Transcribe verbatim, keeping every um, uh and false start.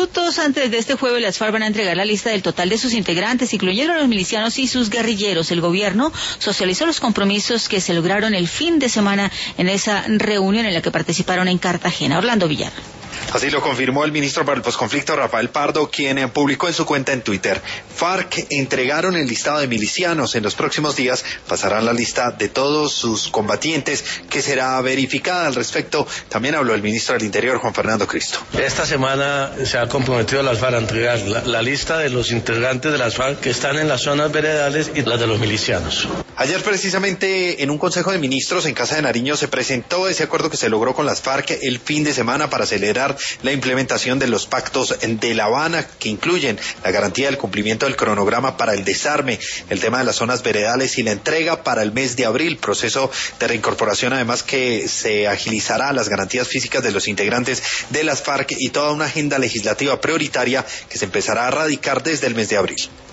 minutos antes de este jueves, las FARC van a entregar la lista del total de sus integrantes, incluyendo a los milicianos y sus guerrilleros. El gobierno socializó los compromisos que se lograron el fin de semana en esa reunión en la que participaron en Cartagena. Orlando Villar. Así lo confirmó el ministro para el posconflicto, Rafael Pardo, quien publicó en su cuenta en Twitter: FARC entregaron el listado de milicianos. En los próximos días pasarán la lista de todos sus combatientes, que será verificada. Al respecto también habló el ministro del Interior, Juan Fernando Cristo. Esta semana se ha comprometido las FARC a entregar la, la lista de los integrantes de las FARC que están en las zonas veredales y las de los milicianos. Ayer, precisamente, en un consejo de ministros en Casa de Nariño, se presentó ese acuerdo que se logró con las FARC el fin de semana para acelerar la implementación de los pactos de La Habana, que incluyen la garantía del cumplimiento del cronograma para el desarme, el tema de las zonas veredales y la entrega para el mes de abril, proceso de reincorporación además que se agilizará las garantías físicas de los integrantes de las FARC y toda una agenda legislativa prioritaria que se empezará a radicar desde el mes de abril.